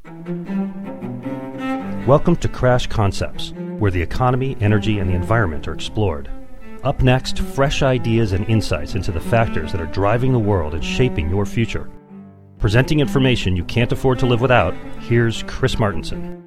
Welcome to Crash Concepts, where the economy, energy, and the environment are explored. Up next, fresh ideas and insights into the factors that are driving the world and shaping your future. Presenting information you can't afford to live without, here's Chris Martenson.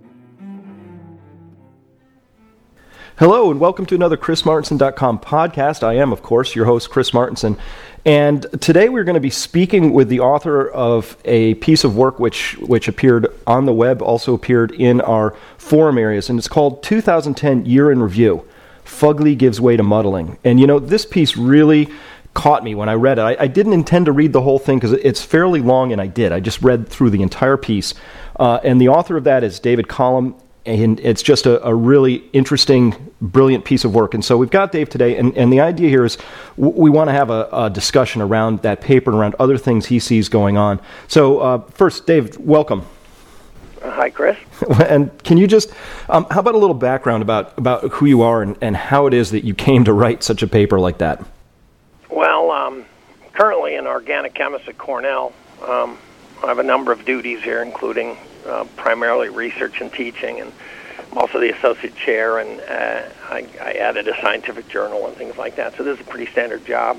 Hello, and welcome to another ChrisMartenson.com podcast. I am, of course, your host, Chris Martenson. And today we're going to be speaking with the author of a piece of work which appeared on the web, also appeared in our forum areas, and it's called 2010 Year in Review, Fugly Gives Way to Muddling. And you know, this piece really caught me when I read it. I didn't intend to read the whole thing because it's fairly long, and I did. I just read through the entire piece. And the author of that is David Collum. And it's just a really interesting, brilliant piece of work. And so we've got Dave today, and the idea here is we want to have a discussion around that paper and around other things he sees going on. So first, Dave, welcome. Hi, Chris. And can you just, how about a little background about who you are and how it is that you came to write such a paper like that? Well, currently an organic chemist at Cornell. I have a number of duties here, including primarily research and teaching, and I'm also the associate chair, and I added a scientific journal and things like that. So this is a pretty standard job.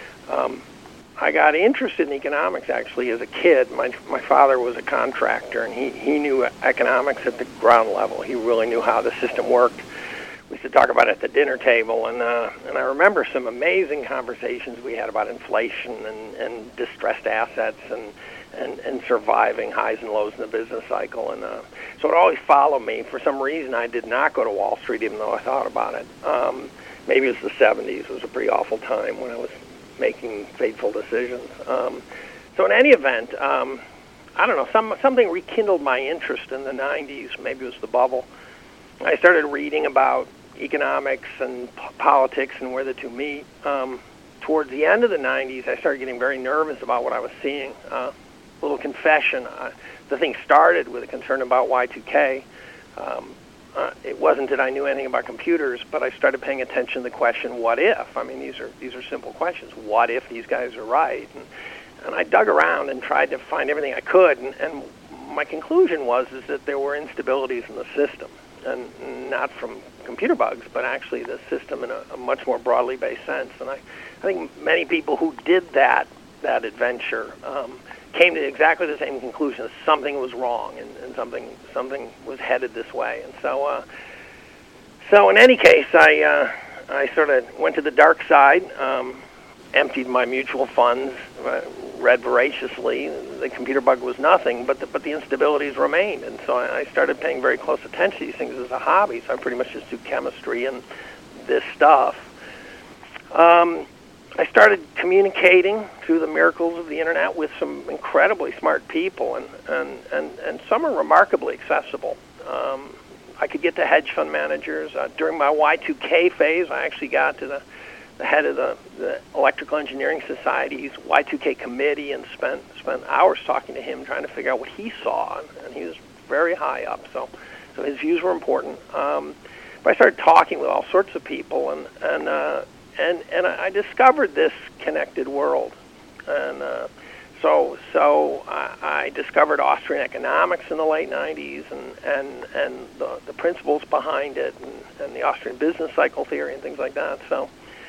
I got interested in economics actually as a kid. My father was a contractor, and he knew economics at the ground level. He really knew how the system worked. We used to talk about it at the dinner table, and I remember some amazing conversations we had about inflation and distressed assets and surviving highs and lows in the business cycle. And so it always followed me. For some reason, I did not go to Wall Street, even though I thought about it. Maybe it was the 70s. It was a pretty awful time when I was making fateful decisions. So in any event, I don't know, something rekindled my interest in the 90s. Maybe it was the bubble. I started reading about economics and politics and where the two meet. Towards the end of the 90s, I started getting very nervous about what I was seeing. Little confession, the thing started with a concern about Y2K. It wasn't that I knew anything about computers, but I started paying attention to the question, what if? I mean, these are simple questions. What if these guys are right? And I dug around and tried to find everything I could, and my conclusion is that there were instabilities in the system, and not from computer bugs, but actually the system in a much more broadly based sense. And I think many people who did that adventure came to exactly the same conclusion, that something was wrong and something was headed this way. And so in any case, I sort of went to the dark side, emptied my mutual funds, read voraciously. The computer bug was nothing, but the instabilities remained. And so I started paying very close attention to these things as a hobby. So I pretty much just do chemistry and this stuff. I started communicating through the miracles of the internet with some incredibly smart people, and some are remarkably accessible. I could get to hedge fund managers. During my Y2K phase, I actually got to the head of the Electrical Engineering Society's Y2K committee and spent hours talking to him, trying to figure out what he saw, and he was very high up, so his views were important. But I started talking with all sorts of people, and I discovered this connected world, and so I discovered Austrian economics in the late 90s, and the principles behind it, and the Austrian business cycle theory and things like that. So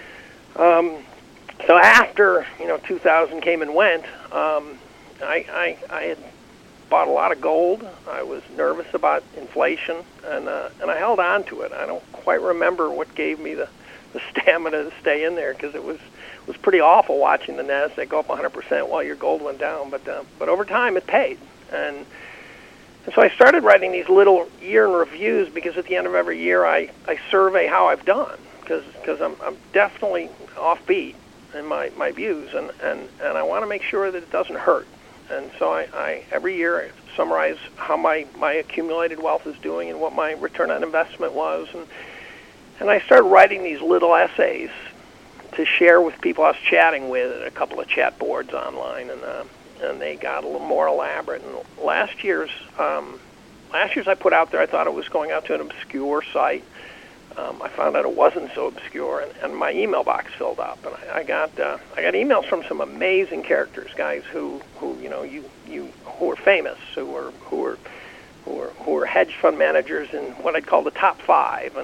after 2000 came and went, I had bought a lot of gold. I was nervous about inflation, and I held on to it. I don't quite remember what gave me the stamina to stay in there, because it was pretty awful watching the NASDAQ go up 100% while your gold went down. But over time it paid, and so I started writing these little year in reviews, because at the end of every year I survey how I've done, because I'm definitely offbeat in my views, and I want to make sure that it doesn't hurt. And so I every year I summarize how my accumulated wealth is doing and what my return on investment was, and I started writing these little essays to share with people I was chatting with at a couple of chat boards online, and they got a little more elaborate. And last year's I put out there, I thought it was going out to an obscure site, I found out it wasn't so obscure, and my email box filled up, and I got emails from some amazing characters, guys who who are famous, who are hedge fund managers in what I'd call the top 5,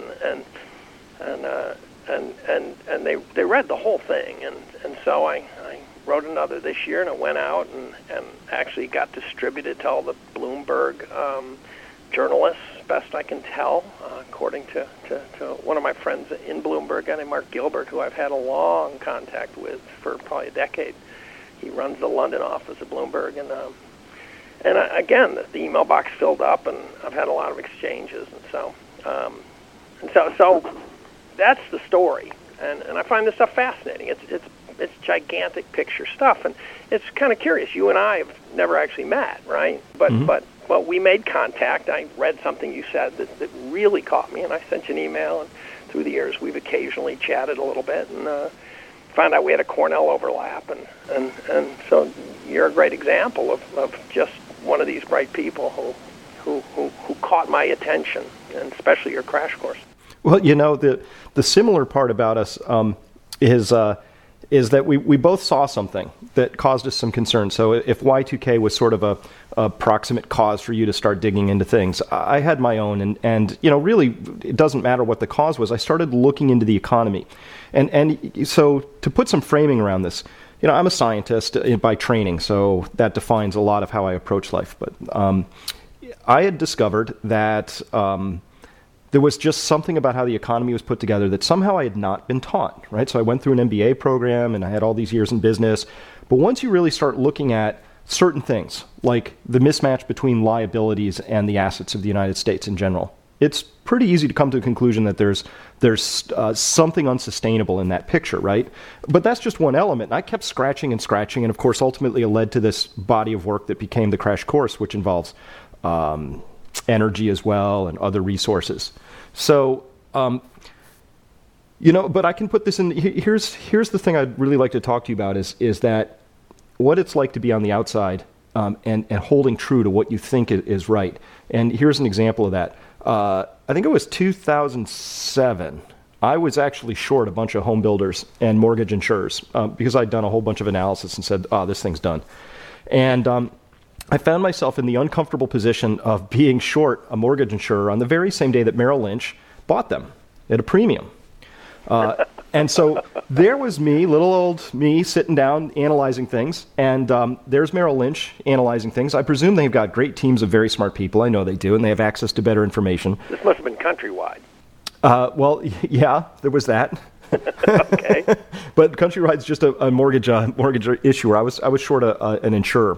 and they read the whole thing, and so I wrote another this year, and it went out and actually got distributed to all the Bloomberg journalists, best I can tell, according to one of my friends in Bloomberg, a guy named Mark Gilbert, who I've had a long contact with for probably a decade. He runs the London office of Bloomberg, and again, the email box filled up, and I've had a lot of exchanges, and so that's the story, and I find this stuff fascinating. It's gigantic picture stuff, and it's kind of curious. You and I have never actually met, right? But we made contact. I read something you said that really caught me, and I sent you an email, and through the years we've occasionally chatted a little bit, and found out we had a Cornell overlap, and so you're a great example of just one of these bright people who caught my attention, and especially your crash course. Well, the similar part about us is that we both saw something that caused us some concern. So if Y2K was sort of a proximate cause for you to start digging into things, I had my own, and really it doesn't matter what the cause was. I started looking into the economy, and so to put some framing around this, I'm a scientist by training, so that defines a lot of how I approach life. But I had discovered that there was just something about how the economy was put together that somehow I had not been taught, right? So I went through an MBA program, and I had all these years in business. But once you really start looking at certain things, like the mismatch between liabilities and the assets of the United States in general, it's pretty easy to come to the conclusion that there's something unsustainable in that picture, right? But that's just one element. And I kept scratching, and of course, ultimately it led to this body of work that became the Crash Course, which involves energy as well and other resources. So, but I can put this in. Here's the thing I'd really like to talk to you about is that what it's like to be on the outside and holding true to what you think is right. And here's an example of that. I think it was 2007. I was actually short a bunch of home builders and mortgage insurers because I'd done a whole bunch of analysis and said, this thing's done. And I found myself in the uncomfortable position of being short a mortgage insurer on the very same day that Merrill Lynch bought them at a premium. And so there was me, little old me, sitting down, analyzing things, and there's Merrill Lynch analyzing things. I presume they've got great teams of very smart people. I know they do, and they have access to better information. This must have been Countrywide. Well, yeah, there was that. Okay. But Countrywide's just a mortgage issuer. I was short an insurer.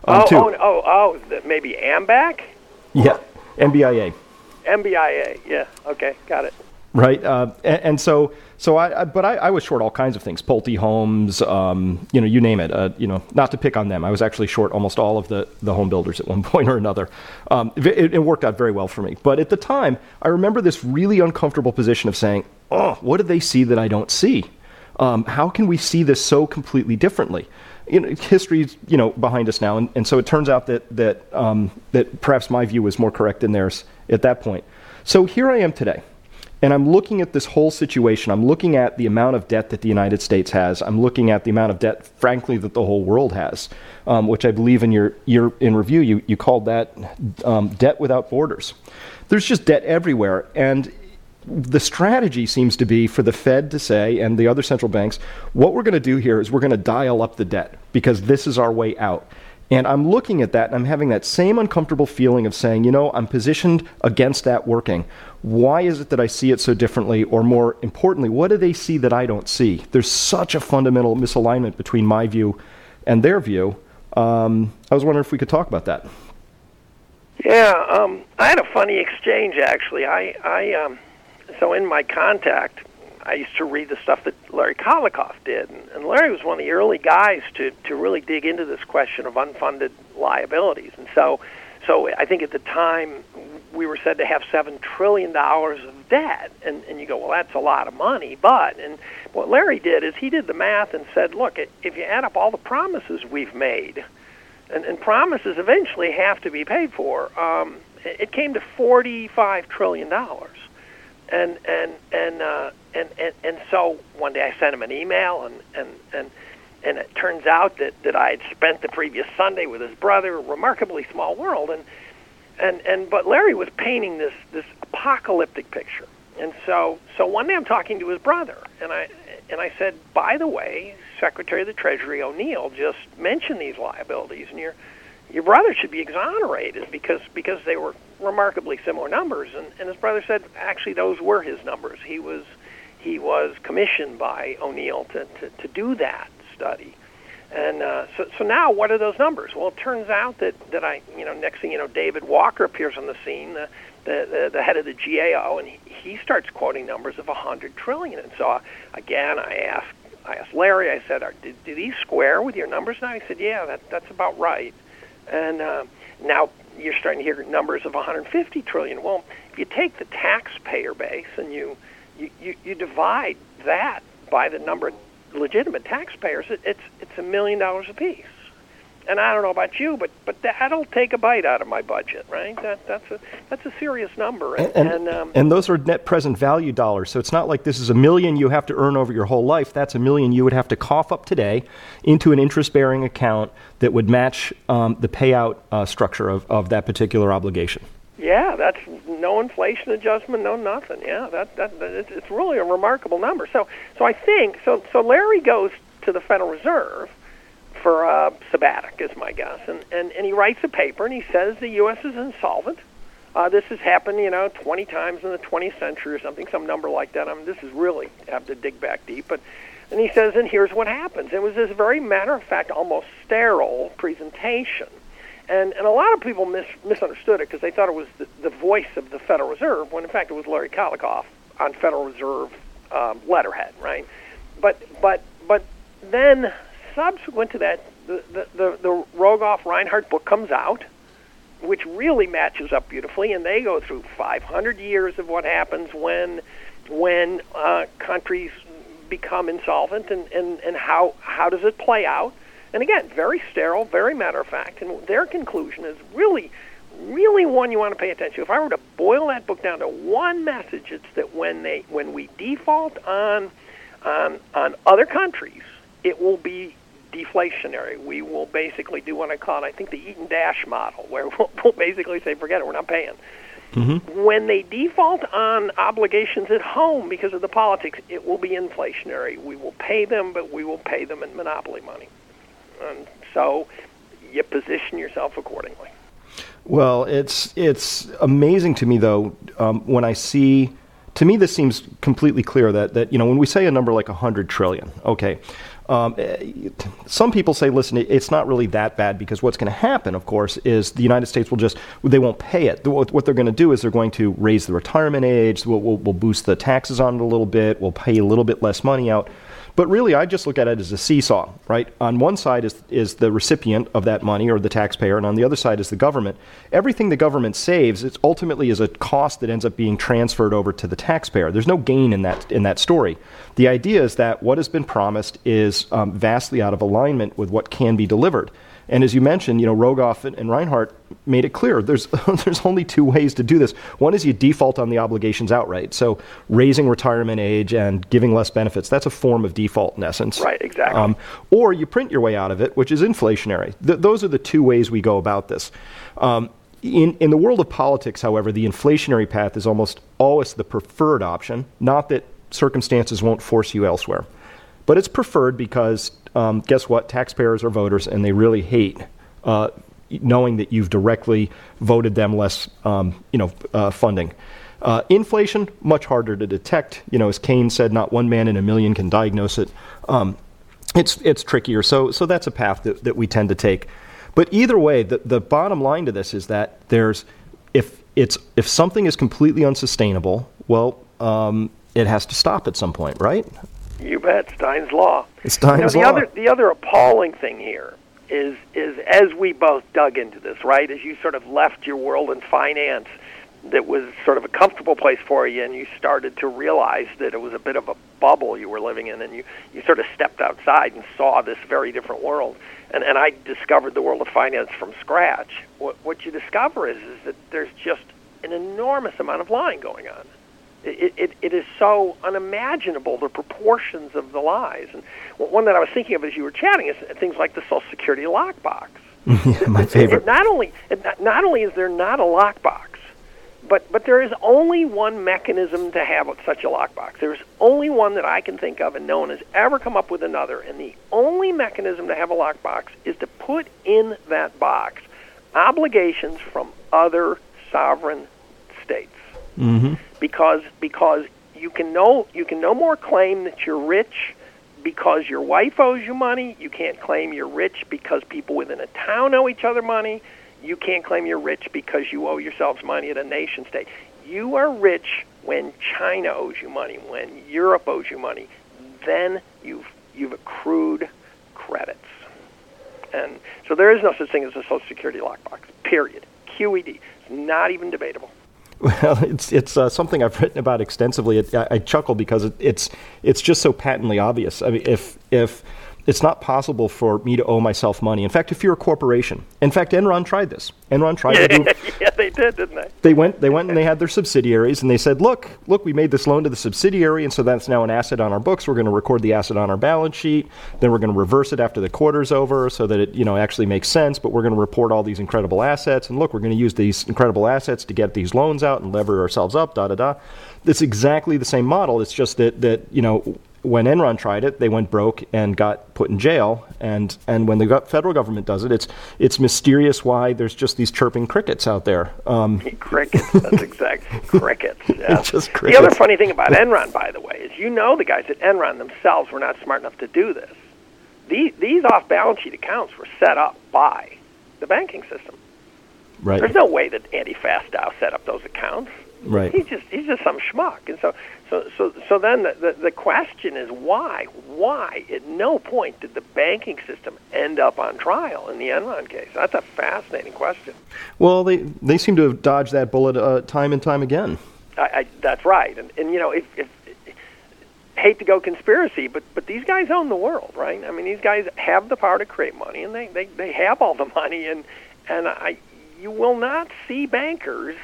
Maybe AMBAC? Yeah, MBIA. MBIA, yeah. Okay, got it. Right, and so I was short all kinds of things, Pulte Homes, you name it. Not to pick on them. I was actually short almost all of the home builders at one point or another. It worked out very well for me. But at the time, I remember this really uncomfortable position of saying, what do they see that I don't see? How can we see this so completely differently? History's behind us now, and so it turns out that perhaps my view was more correct than theirs at that point. So here I am today. And I'm looking at this whole situation. I'm looking at the amount of debt that the United States has. I'm looking at the amount of debt, frankly, that the whole world has, which I believe in your in review you called that debt without borders. There's just debt everywhere, and the strategy seems to be for the Fed to say, and the other central banks, what we're going to do here is we're going to dial up the debt because this is our way out. And I'm looking at that, and I'm having that same uncomfortable feeling of saying, I'm positioned against that working. Why is it that I see it so differently? Or more importantly, what do they see that I don't see? There's such a fundamental misalignment between my view and their view. I was wondering if we could talk about that. Yeah, I had a funny exchange, actually. So in my contact, I used to read the stuff that Larry Kolikoff did, and Larry was one of the early guys to really dig into this question of unfunded liabilities. And so I think at the time we were said to have $7 trillion of debt, and you go, well, that's a lot of money, and what Larry did is he did the math and said, look, if you add up all the promises we've made, and promises eventually have to be paid for, it came to $45 trillion. And so one day I sent him an email, and it turns out that I had spent the previous Sunday with his brother. A remarkably small world, but Larry was painting this apocalyptic picture. And so one day I'm talking to his brother, and I said, by the way, Secretary of the Treasury O'Neill just mentioned these liabilities, and your brother should be exonerated because they were remarkably similar numbers. And his brother said, actually, those were his numbers. He was commissioned by O'Neill to do that study. And so now, what are those numbers? Well, it turns out that next thing you know, David Walker appears on the scene, the head of the GAO, and he starts quoting numbers of $100 trillion. And so again, I asked Larry. I said, "Do these square with your numbers now?" He said, "Yeah, that's about right." And now you're starting to hear numbers of $150 trillion. Well, if you take the taxpayer base and you divide that by the number of legitimate taxpayers, it's $1 million apiece. And I don't know about you, but that'll take a bite out of my budget, right? That's a serious number. And those are net present value dollars. So it's not like this is $1 million you have to earn over your whole life. That's $1 million you would have to cough up today into an interest-bearing account that would match the payout structure of that particular obligation. Yeah, that's no inflation adjustment, no nothing. Yeah, it's really a remarkable number. So I think so. Larry goes to the Federal Reserve for sabbatic, is my guess, and he writes a paper and he says the U.S. is insolvent. This has happened, 20 times in the 20th century or something, some number like that. This is really have to dig back deep, and he says, and here's what happens. It was this very matter-of-fact, almost sterile presentation. And a lot of people misunderstood it because they thought it was the voice of the Federal Reserve, when in fact it was Larry Kolikoff on Federal Reserve letterhead, right? But then subsequent to that, the Rogoff-Reinhardt book comes out, which really matches up beautifully, and they go through 500 years of what happens when countries become insolvent and how does it play out. And again, very sterile, very matter-of-fact, and their conclusion is really, really one you want to pay attention to. If I were to boil that book down to one message, it's that when we default on other countries, it will be deflationary. We will basically do what I call it, I think, the Eaton Dash model, where we'll basically say, forget it, we're not paying. Mm-hmm. When they default on obligations at home because of the politics, it will be inflationary. We will pay them, but we will pay them in monopoly money. And so you position yourself accordingly. Well, it's amazing to me, though, when I see, to me this seems completely clear that when we say a number like 100 trillion, okay, some people say, listen, it's not really that bad because what's going to happen, of course, is the United States they won't pay it. What they're going to do is they're going to raise the retirement age, we'll boost the taxes on it a little bit, we'll pay a little bit less money out. But really, I just look at it as a seesaw, right? On one side is the recipient of that money, or the taxpayer, and on the other side is the government. Everything the government saves, it ultimately is a cost that ends up being transferred over to the taxpayer. There's no gain in that story. The idea is that what has been promised is vastly out of alignment with what can be delivered. And as you mentioned, Rogoff and Reinhardt made it clear there's only two ways to do this. One is you default on the obligations outright. So raising retirement age and giving less benefits, that's a form of default in essence. Right, exactly. Or you print your way out of it, which is inflationary. Those are the two ways we go about this. In the world of politics, however, the inflationary path is almost always the preferred option, not that circumstances won't force you elsewhere. But it's preferred because, guess what? Taxpayers are voters, and they really hate knowing that you've directly voted them less, funding. Inflation, much harder to detect. As Keynes said, not one man in a million can diagnose it. It's trickier. So that's a path that we tend to take. But either way, the bottom line to this is that if something is completely unsustainable, well, it has to stop at some point, right? You bet. Stein's Law. Stein's Law. The other appalling thing here is as we both dug into this, right, as you sort of left your world in finance that was sort of a comfortable place for you, and you started to realize that it was a bit of a bubble you were living in, and you sort of stepped outside and saw this very different world. And I discovered the world of finance from scratch. What you discover is that there's just an enormous amount of lying going on. It is so unimaginable, the proportions of the lies. And one that I was thinking of as you were chatting is things like the Social Security lockbox. Yeah, my favorite. Not only is there not a lockbox, but there is only one mechanism to have such a lockbox. There's only one that I can think of, and no one has ever come up with another. And the only mechanism to have a lockbox is to put in that box obligations from other sovereign states. Mm-hmm. Because you can no more claim that you're rich because your wife owes you money. You can't claim you're rich because people within a town owe each other money. You can't claim you're rich because you owe yourselves money at a nation state. You are rich when China owes you money, when Europe owes you money. Then you've accrued credits. And so there is no such thing as a Social Security lockbox, period. QED. It's not even debatable. Well, it's something I've written about extensively. I chuckle because it's just so patently obvious. I mean, if it's not possible for me to owe myself money. In fact, if you're a corporation, in fact, Enron tried this. Enron tried to do. Yeah, they did, didn't they? They went and they had their subsidiaries, and they said, look, we made this loan to the subsidiary, and so that's now an asset on our books. We're going to record the asset on our balance sheet. Then we're going to reverse it after the quarter's over, so that it actually makes sense. But we're going to report all these incredible assets, and look, we're going to use these incredible assets to get these loans out and lever ourselves up. It's exactly the same model. It's just that when Enron tried it, they went broke and got put in jail. And when the federal government does it, it's mysterious why there's just these chirping crickets out there. Crickets, that's exact. Crickets, yeah. Just crickets. The other funny thing about Enron, by the way, is the guys at Enron themselves were not smart enough to do this. These off-balance sheet accounts were set up by the banking system. Right. There's no way that Andy Fastow set up those accounts. Right. He's just some schmuck. And so then the question is why? Why at no point did the banking system end up on trial in the Enron case? That's a fascinating question. Well, they seem to have dodged that bullet time and time again. That's right. And if hate to go conspiracy, but these guys own the world, right? I mean, these guys have the power to create money, and they have all the money, and you will not see bankers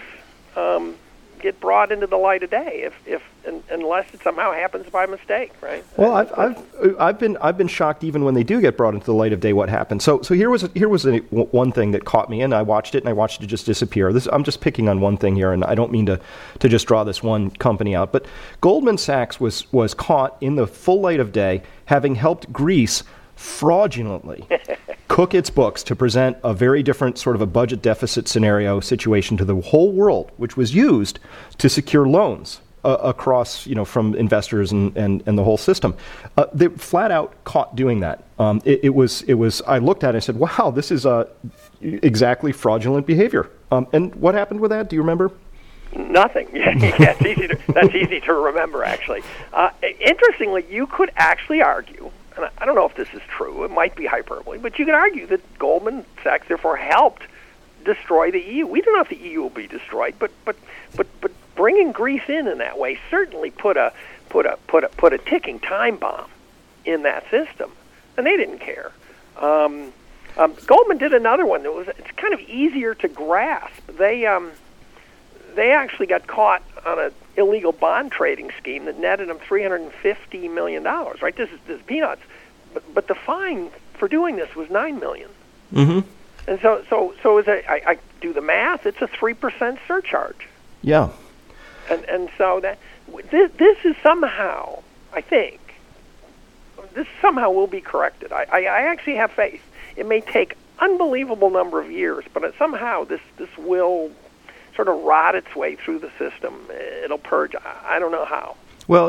get brought into the light of day unless it somehow happens by mistake, right? Well, I've been shocked even when they do get brought into the light of day what happens. So here was one thing that caught me, and I watched it just disappear. I'm just picking on one thing here, and I don't mean to just draw this one company out, but Goldman Sachs was caught in the full light of day having helped Greece fraudulently cook its books to present a very different sort of a budget deficit scenario situation to the whole world, which was used to secure loans across, from investors and the whole system. They flat out caught doing that. It was. I looked at it and said, "Wow, this is exactly fraudulent behavior." And what happened with that? Do you remember? Nothing. Yeah, that's easy to remember, actually. Interestingly, you could actually argue, and I don't know if this is true, it might be hyperbole, but you could argue that Goldman Sachs therefore helped destroy the EU. We don't know if the EU will be destroyed, but bringing Greece in that way certainly put a ticking time bomb in that system, and they didn't care. Goldman did another one that it's kind of easier to grasp. They actually got caught on an illegal bond trading scheme that netted them $350 million. Right? This is peanuts, but the fine for doing this was $9 million. Mm-hmm. And so I do the math. It's a 3% surcharge. Yeah. And so that this is somehow, I think, this somehow will be corrected. I actually have faith. It may take unbelievable number of years, but somehow this will sort of rot its way through the system. It'll purge. I don't know how. Well,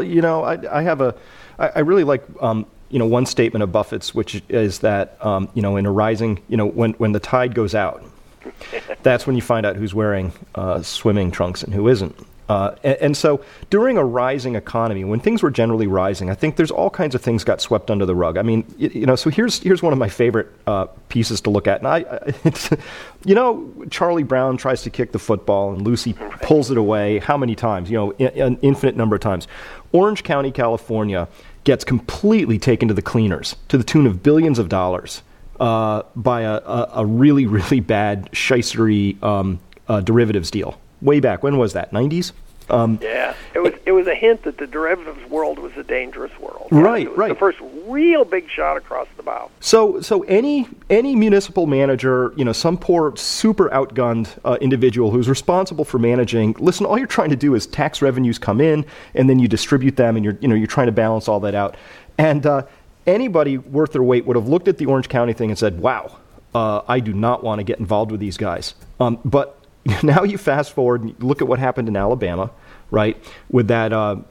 I really like, one statement of Buffett's, which is that, in a rising, when the tide goes out, that's when you find out who's wearing swimming trunks and who isn't. And so during a rising economy, when things were generally rising, I think there's all kinds of things got swept under the rug. I mean, so here's one of my favorite pieces to look at. And it's, Charlie Brown tries to kick the football and Lucy pulls it away. How many times? An infinite number of times. Orange County, California gets completely taken to the cleaners to the tune of billions of dollars by a really, really bad shystery derivatives deal. Way back, when was that? 90s? Yeah, it was a hint that the derivatives world was a dangerous world. Right, it was right. The first real big shot across the bow. So any municipal manager, some poor, super outgunned individual who's responsible for managing. Listen, all you're trying to do is tax revenues come in, and then you distribute them, and you're trying to balance all that out. And anybody worth their weight would have looked at the Orange County thing and said, "Wow, I do not want to get involved with these guys." But now you fast forward and look at what happened in Alabama, right? With that,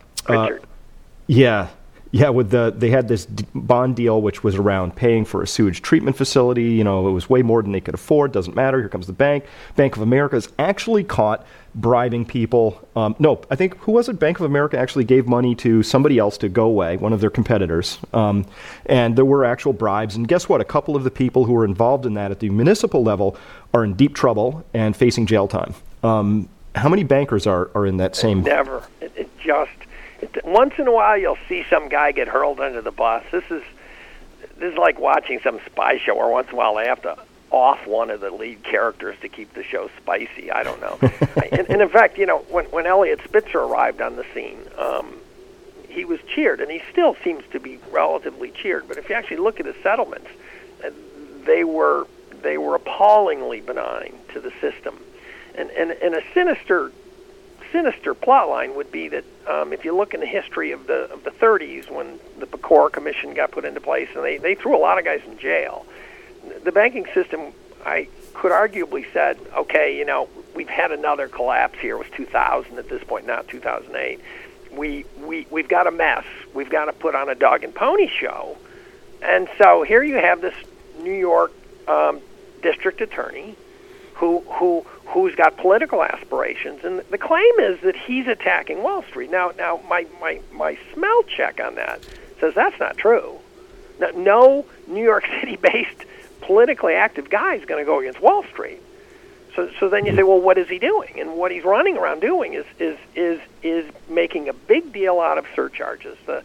they had this bond deal which was around paying for a sewage treatment facility. It was way more than they could afford. Doesn't matter. Here comes the bank. Bank of America is actually caught bribing people. No, I think, who was it? Bank of America actually gave money to somebody else to go away, one of their competitors. And there were actual bribes. And guess what? A couple of the people who were involved in that at the municipal level are in deep trouble and facing jail time. How many bankers are in that same? Never. Once in a while, you'll see some guy get hurled under the bus. This is like watching some spy show, or once in a while they have to off one of the lead characters to keep the show spicy. I don't know. and in fact, when Eliot Spitzer arrived on the scene, he was cheered, and he still seems to be relatively cheered. But if you actually look at his settlements, they were appallingly benign to the system, and a sinister plot line would be that if you look in the history of the 30s, when the Pecora Commission got put into place, and they threw a lot of guys in jail, the banking system, I could arguably said, okay, we've had another collapse here. It was 2000 at this point, not 2008. We've got a mess. We've got to put on a dog and pony show. And so here you have this New York district attorney who's got political aspirations, and the claim is that he's attacking Wall Street. Now my smell check on that says that's not true. No New York City-based politically active guy is going to go against Wall Street. So then you say, well, what is he doing? And what he's running around doing is making a big deal out of surcharges. The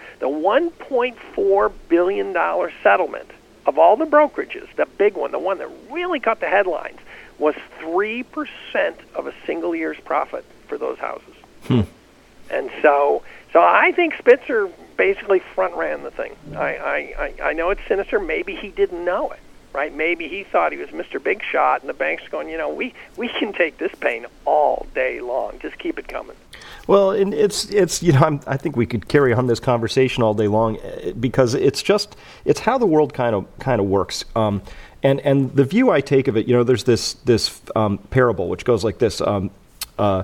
$1.4 billion settlement of all the brokerages, the big one, the one that really caught the headlines, was 3% of a single year's profit for those houses. And so I think Spitzer basically front ran the thing. I know it's sinister. Maybe he didn't know it, right? Maybe he thought he was Mr. Big Shot, and the bank's going, we can take this pain all day long. Just keep it coming. Well, and it's I think we could carry on this conversation all day long, because it's how the world kind of works. And the view I take of it, there's this parable which goes like this: a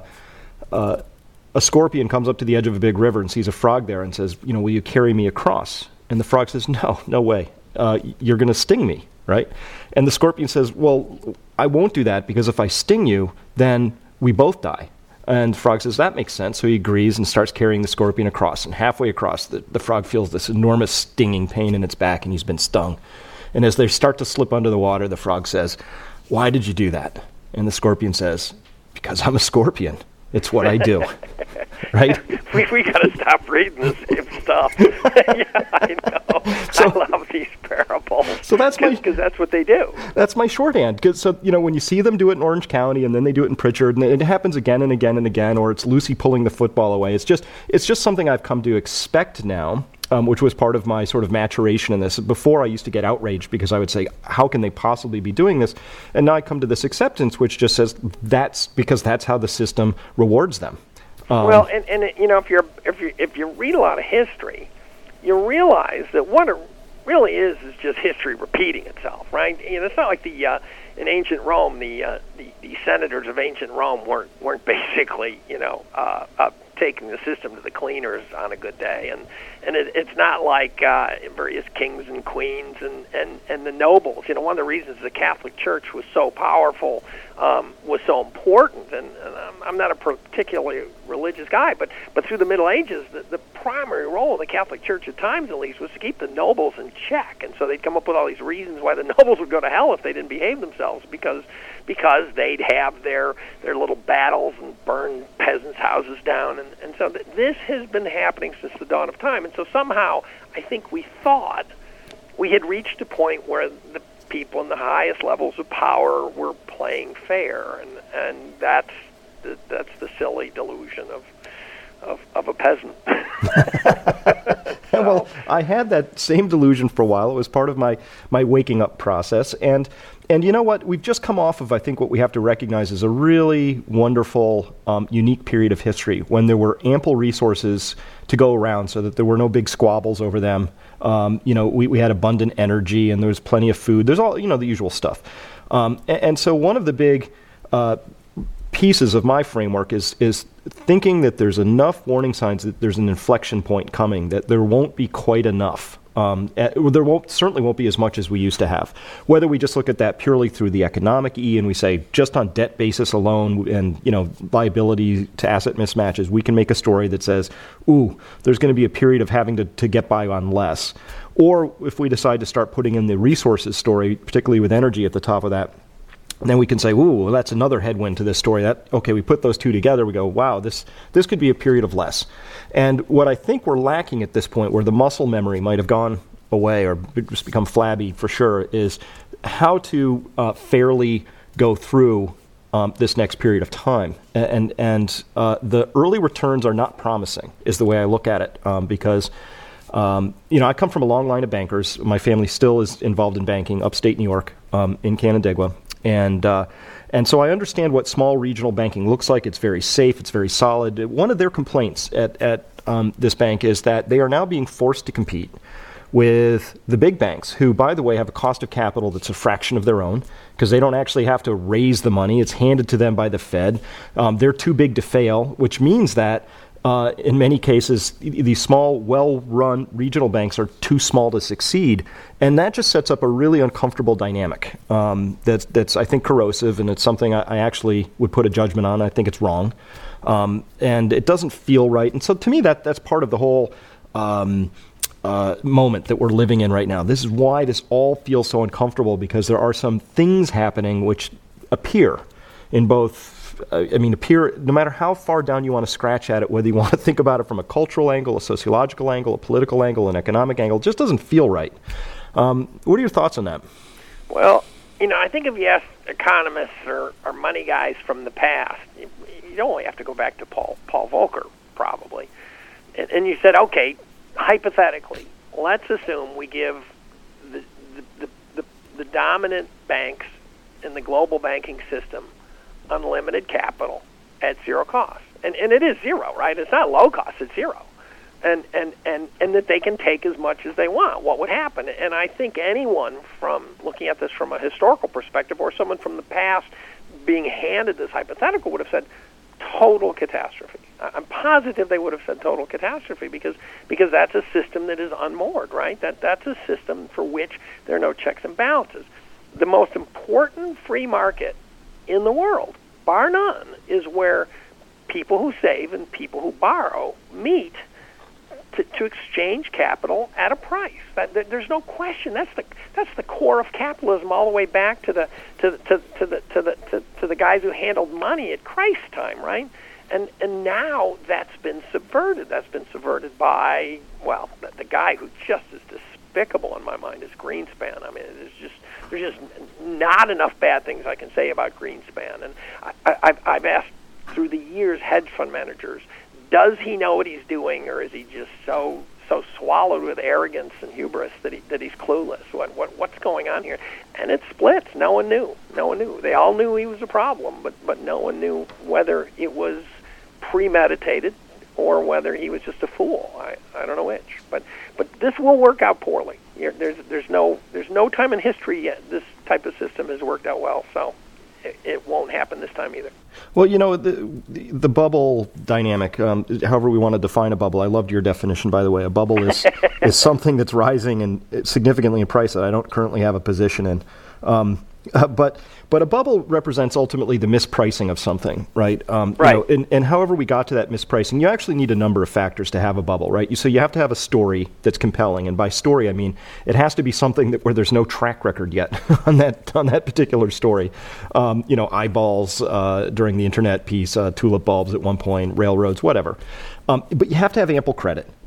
scorpion comes up to the edge of a big river and sees a frog there and says, "Will you carry me across?" And the frog says, "No way. You're going to sting me, right?" And the scorpion says, "Well, I won't do that, because if I sting you, then we both die." And the frog says, "That makes sense." So he agrees and starts carrying the scorpion across. And halfway across, the frog feels this enormous stinging pain in its back, and he's been stung. And as they start to slip under the water, the frog says, "Why did you do that?" And the scorpion says, "Because I'm a scorpion. It's what I do." Right? We got to stop reading this stuff. Yeah, I know. I love these parables. So that's because that's what they do. That's my shorthand. So when you see them do it in Orange County, and then they do it in Pritchard, and it happens again and again and again, or it's Lucy pulling the football away. It's just something I've come to expect now. Which was part of my sort of maturation in this. Before, I used to get outraged because I would say, how can they possibly be doing this? And now I come to this acceptance, which just says that's because that's how the system rewards them. Well, and if you read a lot of history, you realize that what it really is just history repeating itself, right? It's not like in ancient Rome, the senators of ancient Rome weren't basically taking the system to the cleaners on a good day, and it's not like various kings and queens and the nobles. One of the reasons the Catholic Church was so powerful, was so important, and I'm not a particularly religious guy, but through the Middle Ages, the primary role of the Catholic Church at times, at least, was to keep the nobles in check, and so they'd come up with all these reasons why the nobles would go to hell if they didn't behave themselves, because they'd have their little battles and burn peasants' houses down. And so this has been happening since the dawn of time. And so somehow I think we thought we had reached a point where the people in the highest levels of power were playing fair. And that's the silly delusion of a peasant. Well, I had that same delusion for a while. It was part of my waking up process. And you know what? We've just come off of, I think, what we have to recognize is a really wonderful, unique period of history when there were ample resources to go around so that there were no big squabbles over them. We had abundant energy and there was plenty of food. There's all, the usual stuff. And so one of the big pieces of my framework is thinking that there's enough warning signs that there's an inflection point coming, that there won't be quite enough. There certainly won't be as much as we used to have. Whether we just look at that purely through the economic E and we say just on debt basis alone and liability to asset mismatches, we can make a story that says, ooh, there's going to be a period of having to get by on less. Or if we decide to start putting in the resources story, particularly with energy at the top of that, then we can say, ooh, well, that's another headwind to this story. We put those two together, we go, wow, this could be a period of less. And what I think we're lacking at this point, where the muscle memory might have gone away or just become flabby for sure, is how to fairly go through this next period of time. And the early returns are not promising, is the way I look at it, because I come from a long line of bankers. My family still is involved in banking, upstate New York, in Canandaigua. And so I understand what small regional banking looks like. It's very safe. It's very solid. One of their complaints at this bank is that they are now being forced to compete with the big banks, who, by the way, have a cost of capital that's a fraction of their own because they don't actually have to raise the money. It's handed to them by the Fed. They're too big to fail, which means that in many cases, these small, well-run regional banks are too small to succeed, and that just sets up a really uncomfortable dynamic that's I think, corrosive, and it's something I actually would put a judgment on. I think it's wrong, and it doesn't feel right. And so to me, that's part of the whole moment that we're living in right now. This is why this all feels so uncomfortable, because there are some things happening which appear in both no matter how far down you want to scratch at it, whether you want to think about it from a cultural angle, a sociological angle, a political angle, an economic angle, it just doesn't feel right. What are your thoughts on that? Well, I think if you ask economists or money guys from the past, you only have to go back to Paul Volcker, probably. And you said, okay, hypothetically, let's assume we give the dominant banks in the global banking system unlimited capital at zero cost. And it is zero, right? It's not low cost, it's zero. And that they can take as much as they want. What would happen? And I think anyone from looking at this from a historical perspective, or someone from the past being handed this hypothetical, would have said total catastrophe. I'm positive they would have said total catastrophe because that's a system that is unmoored, right? That's a system for which there are no checks and balances. The most important free market in the world, bar none, is where people who save and people who borrow meet to exchange capital at a price. There's no question. That's the core of capitalism, all the way back to the guys who handled money at Christ's time, right? And now that's been subverted. That's been subverted by, well, the guy who just is despicable in my mind is Greenspan. I mean, there's just not enough bad things I can say about Greenspan. And I've asked through the years hedge fund managers, does he know what he's doing, or is he just so swallowed with arrogance and hubris that he's clueless? What's going on here? And it splits. No one knew. They all knew he was a problem, but no one knew whether it was premeditated or whether he was just a fool. I don't know which. But this will work out poorly. There's no time in history yet this type of system has worked out well. So it won't happen this time either. Well, the bubble dynamic, however we want to define a bubble, I loved your definition, by the way. A bubble is something that's rising and significantly in price that I don't currently have a position in. But a bubble represents ultimately the mispricing of something, right? Right. And however we got to that mispricing, you actually need a number of factors to have a bubble, right? So you have to have a story that's compelling, and by story I mean it has to be something where there's no track record yet on that particular story. Eyeballs during the internet piece, tulip bulbs at one point, railroads, whatever. But you have to have ample credit.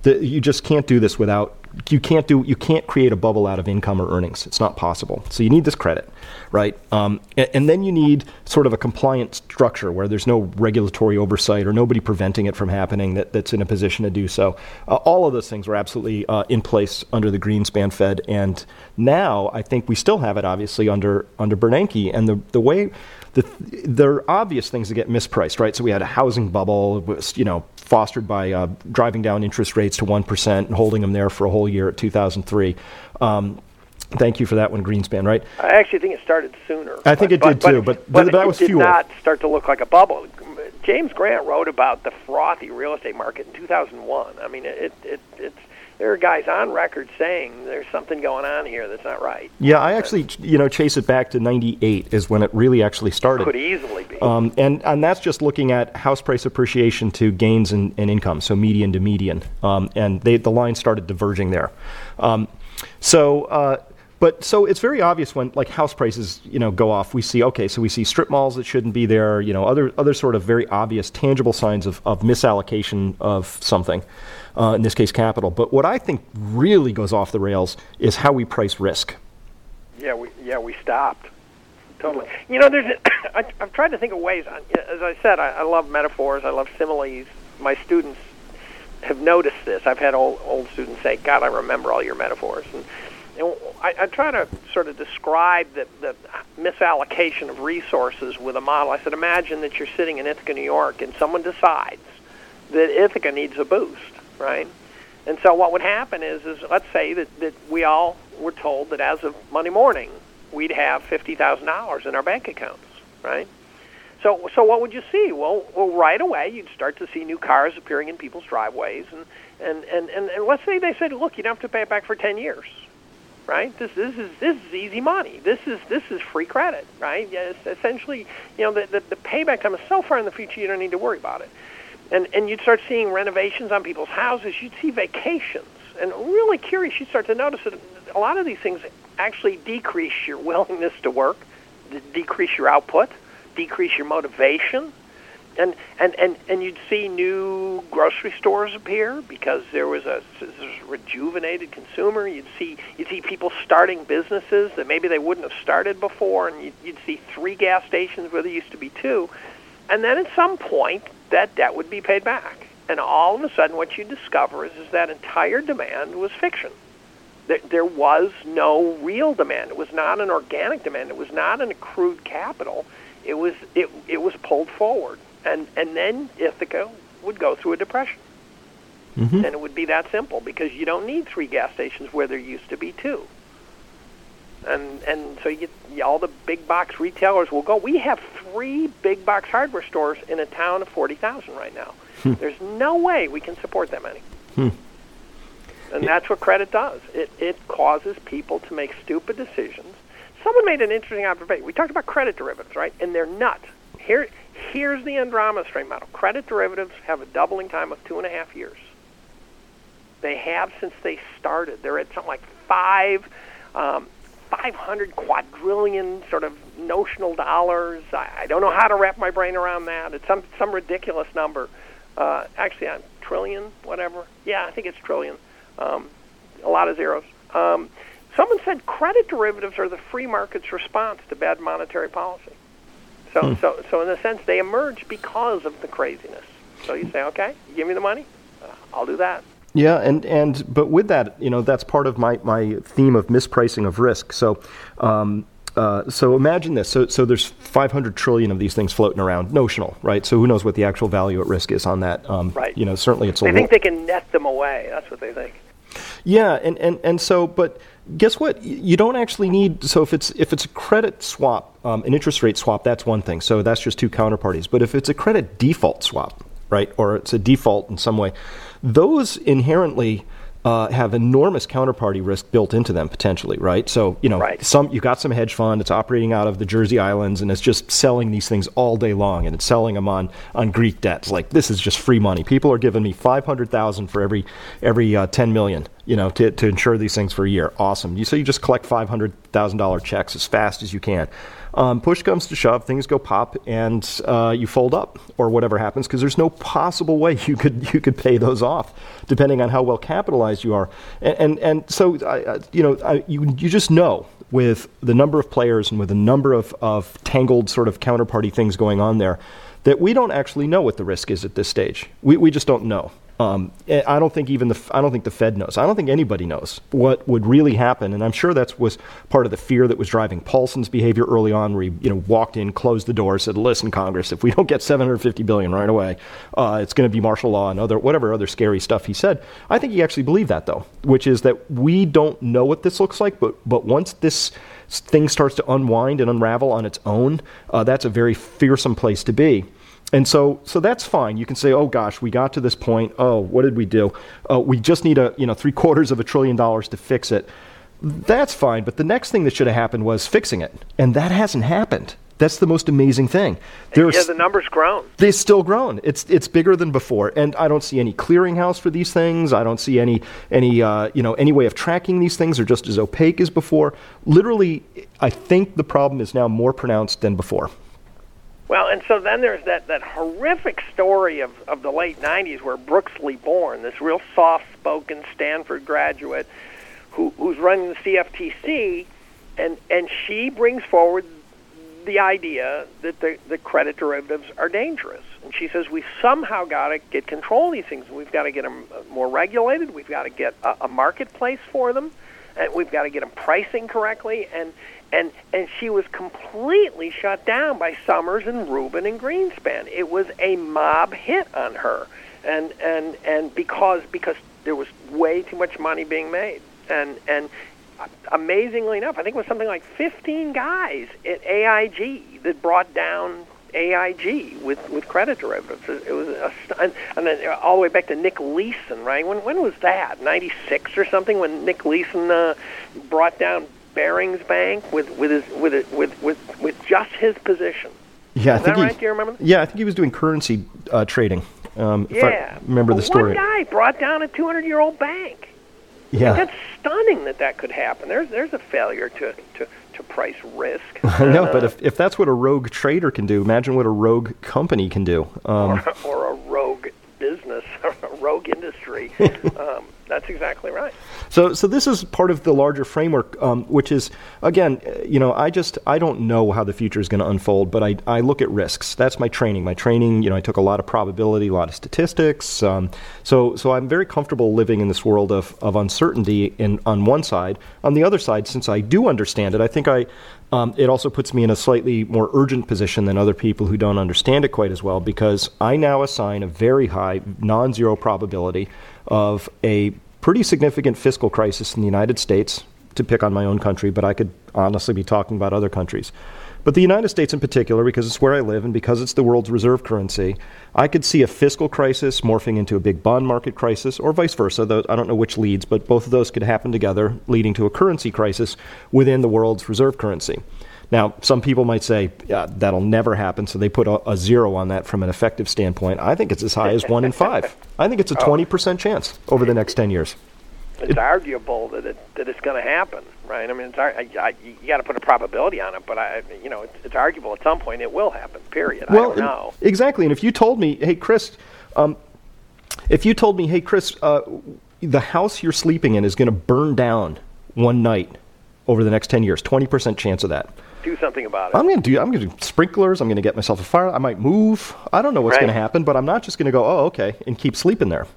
You just can't do this without. You can't create a bubble out of income or earnings. It's not possible. So you need this credit, right? And then you need sort of a compliant structure where there's no regulatory oversight or nobody preventing it from happening that's in a position to do so. All of those things were absolutely in place under the Greenspan Fed, and now I think we still have it obviously under Bernanke. And the way there are obvious things that get mispriced, right? So we had a housing bubble, was, fostered by driving down interest rates to 1% and holding them there for a whole year at 2003. Thank you for that one, Greenspan, right? I actually think it started sooner. I think it did too, but that was fuel. It did not start to look like a bubble. James Grant wrote about the frothy real estate market in 2001. I mean, there are guys on record saying there's something going on here that's not right. Yeah, I actually, chase it back to 98 is when it really actually started. Could easily be. And that's just looking at house price appreciation to gains in income, so median to median. And the line started diverging there. So it's very obvious when house prices, go off. We see strip malls that shouldn't be there, other sort of very obvious tangible signs of misallocation of something. In this case, capital. But what I think really goes off the rails is how we price risk. Yeah, we stopped. Totally. I've tried to think of ways. As I said, I love metaphors. I love similes. My students have noticed this. I've had old students say, "God, I remember all your metaphors." And I try to sort of describe the misallocation of resources with a model. I said, imagine that you're sitting in Ithaca, New York, and someone decides that Ithaca needs a boost. Right? And so what would happen is let's say that we all were told that as of Monday morning, we'd have $50,000 in our bank accounts, right? So what would you see? Well, right away, you'd start to see new cars appearing in people's driveways. And let's say they said, look, you don't have to pay it back for 10 years, right? This is easy money. This is free credit, right? Yeah, essentially, the payback time is so far in the future, you don't need to worry about it. And you'd start seeing renovations on people's houses. You'd see vacations. And really curious, you'd start to notice that a lot of these things actually decrease your willingness to work, decrease your output, decrease your motivation. And you'd see new grocery stores appear because there was a rejuvenated consumer. You'd see people starting businesses that maybe they wouldn't have started before. And you'd see 3 gas stations where there used to be 2. And then at some point, that debt would be paid back. And all of a sudden what you discover is that entire demand was fiction. There was no real demand. It was not an organic demand. It was not an accrued capital. It was pulled forward. And then Ithaca would go through a depression. Mm-hmm. And it would be that simple because you don't need 3 gas stations where there used to be 2. And so all the big box retailers will go. We have 3 big box hardware stores in a town of 40,000 right now. There's no way we can support that many. And that's what credit does. It causes people to make stupid decisions. Someone made an interesting observation. We talked about credit derivatives, right? And they're nuts. Here's the Andromeda strain model. Credit derivatives have a doubling time of 2.5 years. They have since they started. They're at something like 500 quadrillion sort of notional dollars. I don't know how to wrap my brain around that. It's some ridiculous number. Actually, trillion, whatever. Yeah, I think it's trillion. A lot of zeros. Someone said credit derivatives are the free market's response to bad monetary policy. So in a sense, they emerge because of the craziness. So you say, okay, you give me the money, I'll do that. Yeah, but with that, that's part of my theme of mispricing of risk. So imagine this. So there's 500 trillion of these things floating around, notional, right? So who knows what the actual value at risk is on that? Right. Certainly it's a. They think they can net them away. That's what they think. Yeah, and so, but guess what? You don't actually need. So if it's a credit swap, an interest rate swap, that's one thing. So that's just 2 counterparties. But if it's a credit default swap, right, or it's a default in some way, those inherently have enormous counterparty risk built into them potentially, right? So, right. You got some hedge fund, it's operating out of the Jersey Islands, and it's just selling these things all day long, and it's selling them on Greek debts. Like, this is just free money. People are giving me $500,000 for every 10 million to insure these things for a year. Awesome. So you just collect $500,000 checks as fast as you can. Push comes to shove, things go pop, and you fold up, or whatever happens, because there's no possible way you could pay those off, depending on how well capitalized you are. And so you just know, with the number of players and with the number of tangled sort of counterparty things going on there, that we don't actually know what the risk is at this stage. We just don't know. I don't think the Fed knows. I don't think anybody knows what would really happen, and I'm sure that was part of the fear that was driving Paulson's behavior early on, where he walked in, closed the door, said, "Listen, Congress, if we don't get $750 billion right away, it's going to be martial law and whatever other scary stuff he said." I think he actually believed that, though, which is that we don't know what this looks like, but once this thing starts to unwind and unravel on its own, that's a very fearsome place to be. And so that's fine. You can say, "Oh gosh, we got to this point. Oh, what did we do? We just need $750 billion to fix it." That's fine. But the next thing that should have happened was fixing it, and that hasn't happened. That's the most amazing thing. The number's grown. They've still grown. It's bigger than before, and I don't see any clearinghouse for these things. I don't see any way of tracking these things. They're just as opaque as before. Literally, I think the problem is now more pronounced than before. Well, and so then there's that horrific story of the late 90s where Brooks Lee Born, this real soft-spoken Stanford graduate who's running the CFTC, and she brings forward the idea that the credit derivatives are dangerous. And she says we've somehow got to get control of these things. We've got to get them more regulated. We've got to get a marketplace for them. And we've got to get them pricing correctly. And she was completely shut down by Summers and Rubin and Greenspan. It was a mob hit on her, and because there was way too much money being made, and amazingly enough, I think it was something like 15 guys at AIG that brought down AIG with credit derivatives. It was and then all the way back to Nick Leeson, right? When was that? 96 or something, when Nick Leeson brought down Barings Bank with just his position. Yeah, is that right? Do you remember that? Yeah, I think he was doing currency trading. If I remember the story. One guy brought down a 200-year-old bank. Yeah, that's stunning that could happen. There's a failure to price risk. I know, but if that's what a rogue trader can do, imagine what a rogue company can do. Or a rogue business, or a rogue industry. That's exactly right. So this is part of the larger framework, which is, again, I don't know how the future is going to unfold, but I look at risks. That's my training. I took a lot of probability, a lot of statistics. So I'm very comfortable living in this world of uncertainty on one side. On the other side, since I do understand it, I think it also puts me in a slightly more urgent position than other people who don't understand it quite as well, because I now assign a very high non-zero probability of a pretty significant fiscal crisis in the United States, to pick on my own country, but I could honestly be talking about other countries. But the United States in particular, because it's where I live and because it's the world's reserve currency, I could see a fiscal crisis morphing into a big bond market crisis, or vice versa. I don't know which leads, but both of those could happen together, leading to a currency crisis within the world's reserve currency. Now, some people might say, that'll never happen, so they put a zero on that from an effective standpoint. I think it's as high as 1 in 5. I think it's a 20% chance over the next 10 years. It's arguable that it's going to happen, right? I mean, you got to put a probability on it, but it's arguable at some point it will happen. Period. Well, I don't know. Exactly. And if you told me, hey Chris, the house you're sleeping in is going to burn down one night over the next 10 years, 20% chance of that. Do something about it. I'm going to do sprinklers. I'm going to get myself a fire. I might move. I don't know what's going to happen, but I'm not just going to go, oh, okay, and keep sleeping there.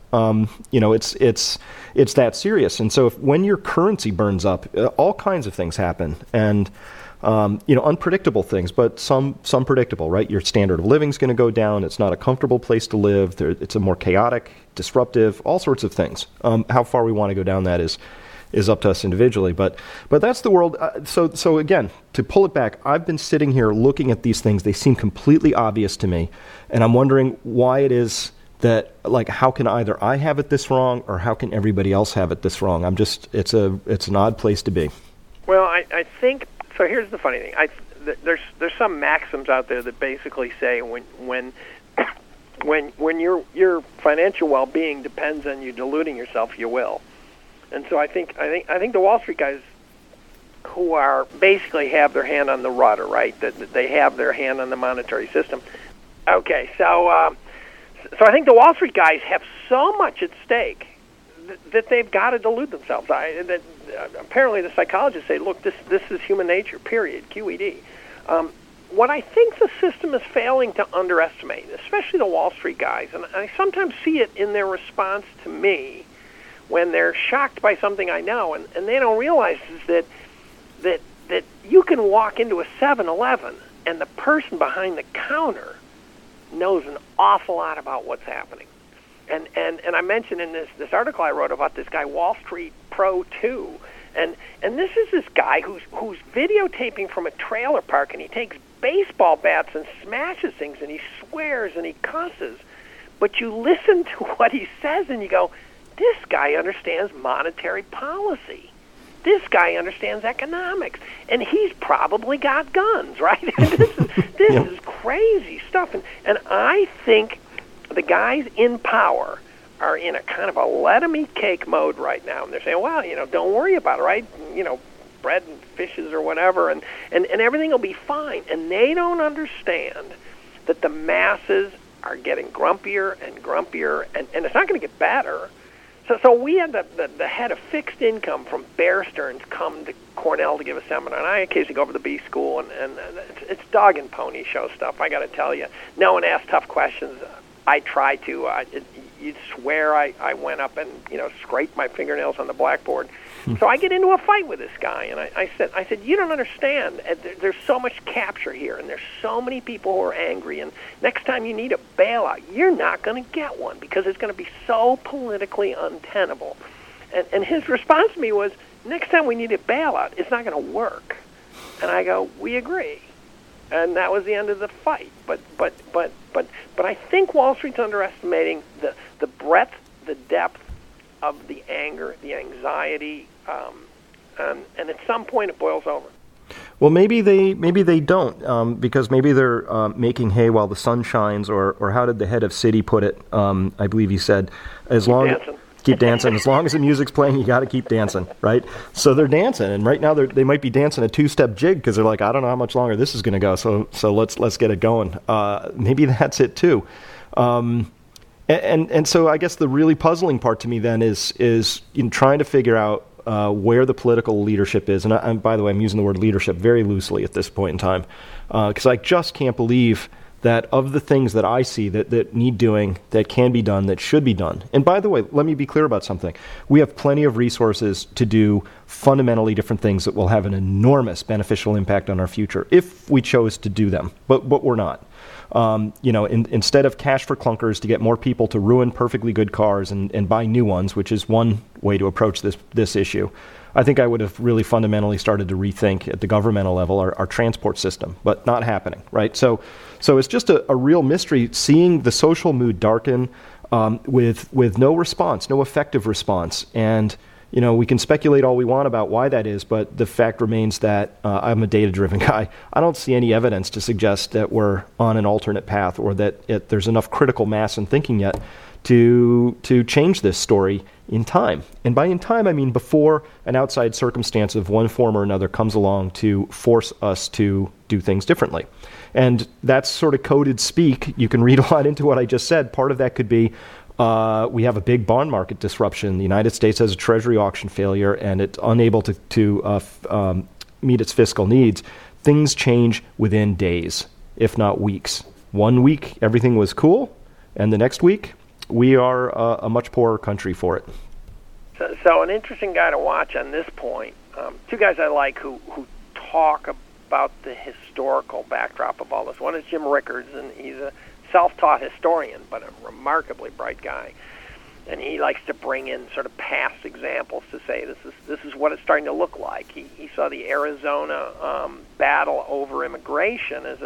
It's that serious. And so when your currency burns up, all kinds of things happen, and unpredictable things, but some predictable, right? Your standard of living is going to go down. It's not a comfortable place to live. It's a more chaotic, disruptive, all sorts of things. How far we want to go down that is up to us individually, but that's the world. So again, to pull it back, I've been sitting here looking at these things. They seem completely obvious to me, and I'm wondering why it is that, how can either I have it this wrong, or how can everybody else have it this wrong? It's an odd place to be. Well, I think so. Here's the funny thing. There's some maxims out there that basically say when your financial well-being depends on you diluting yourself, you will. And so I think the Wall Street guys who are basically have their hand on the rudder, right? That they have their hand on the monetary system. Okay, so I think the Wall Street guys have so much at stake that they've got to delude themselves. Apparently the psychologists say, look, this is human nature, period, QED. What I think the system is failing to underestimate, especially the Wall Street guys, and I sometimes see it in their response to me when they're shocked by something I know, and they don't realize is that you can walk into a 7-Eleven and the person behind the counter knows an awful lot about what's happening. And I mentioned in this article I wrote about this guy, Wall Street Pro 2, and this is this guy who's videotaping from a trailer park, and he takes baseball bats and smashes things, and he swears and he cusses. But you listen to what he says, and you go, this guy understands monetary policy. This guy understands economics, and he's probably got guns, right? This is crazy stuff, and I think the guys in power are in a kind of a let-em-eat-cake mode right now, and they're saying, well, don't worry about it, right? Bread and fishes or whatever, and everything will be fine. And they don't understand that the masses are getting grumpier and grumpier, and it's not going to get better. So we had the head of fixed income from Bear Stearns come to Cornell to give a seminar, and I occasionally go over to the B school, and it's dog and pony show stuff, I got to tell you. No one asked tough questions. I try to. You'd swear I went up and scraped my fingernails on the blackboard. So I get into a fight with this guy, and I said, you don't understand. There's so much capture here, and there's so many people who are angry, and next time you need a bailout, you're not going to get one because it's going to be so politically untenable. And his response to me was, next time we need a bailout, it's not going to work. And I go, we agree. And that was the end of the fight. But I think Wall Street's underestimating the breadth, the depth of the anger, the anxiety, and at some point it boils over. Well, maybe they don't, because maybe they're making hay while the sun shines, or how did the head of Citi put it? I believe he said, keep dancing. As long as the music's playing, you got to keep dancing, right? So they're dancing, and right now they might be dancing a two-step jig because they're like, I don't know how much longer this is going to go, so let's get it going. Maybe that's it too. And so I guess the really puzzling part to me then is in trying to figure out where the political leadership is. And by the way, I'm using the word leadership very loosely at this point in time, because I just can't believe that of the things that I see that need doing, that can be done, that should be done. And by the way, let me be clear about something. We have plenty of resources to do fundamentally different things that will have an enormous beneficial impact on our future if we chose to do them, but we're not. Instead of cash for clunkers to get more people to ruin perfectly good cars and buy new ones, which is one way to approach this issue, I think I would have really fundamentally started to rethink at the governmental level our transport system, but not happening, right? So it's just a real mystery seeing the social mood darken with no response, no effective response. And we can speculate all we want about why that is, but the fact remains that I'm a data-driven guy. I don't see any evidence to suggest that we're on an alternate path or that there's enough critical mass in thinking yet to change this story in time. And by in time, I mean before an outside circumstance of one form or another comes along to force us to do things differently. And that's sort of coded speak. You can read a lot into what I just said. Part of that could be we have a big bond market disruption. The United States has a treasury auction failure, and it's unable to meet its fiscal needs. Things change within days, if not weeks. 1 week, everything was cool, and the next week, we are a much poorer country for it. So an interesting guy to watch on this point. Two guys I like who talk about the historical backdrop of all this. One is Jim Rickards, and he's a self-taught historian, but a remarkably bright guy. And he likes to bring in sort of past examples to say this is what it's starting to look like. He saw the Arizona battle over immigration as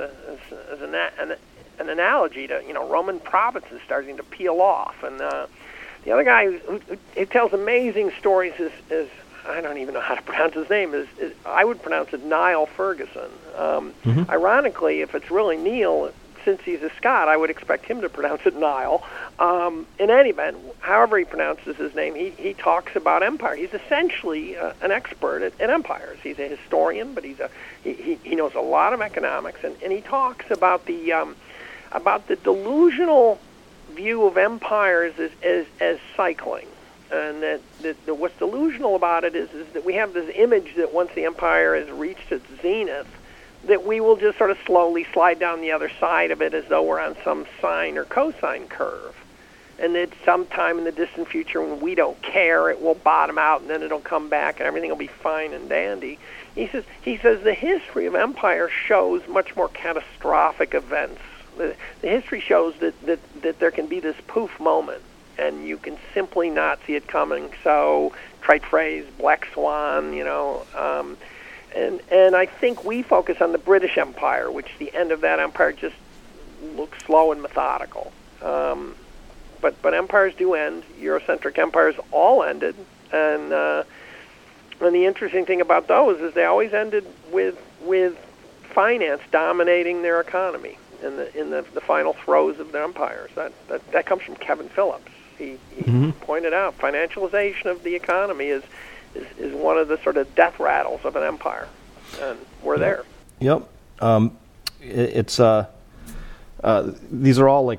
an analogy to Roman provinces starting to peel off. And the other guy who tells amazing stories is I don't even know how to pronounce his name. Is I would pronounce it Niall Ferguson. Ironically, if it's really Neil, since he's a Scot, I would expect him to pronounce it Nile. In any event, however he pronounces his name, he talks about empire. He's essentially an expert at empires. He's a historian, but he knows a lot of economics, and he talks about the delusional view of empires as cycling. And that what's delusional about it is that we have this image that once the empire has reached its zenith, that we will just sort of slowly slide down the other side of it as though we're on some sine or cosine curve. And that sometime in the distant future when we don't care, it will bottom out and then it'll come back and everything will be fine and dandy. He says the history of empire shows much more catastrophic events. The history shows that there can be this poof moment, and you can simply not see it coming. So, trite phrase, black swan, and I think we focus on the British Empire, which the end of that empire just looks slow and methodical. But empires do end. Eurocentric empires all ended, and the interesting thing about those is they always ended with finance dominating their economy in the final throes of their empires. That comes from Kevin Phillips. He pointed out financialization of the economy is one of the sort of death rattles of an empire, and we're there. Yep. These are all